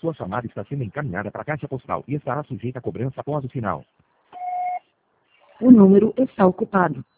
Sua chamada está sendo encaminhada para a caixa postal e estará sujeita a cobrança após o sinal. O número está ocupado.